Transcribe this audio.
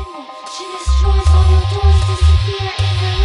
She destroys all your doors, disappear in her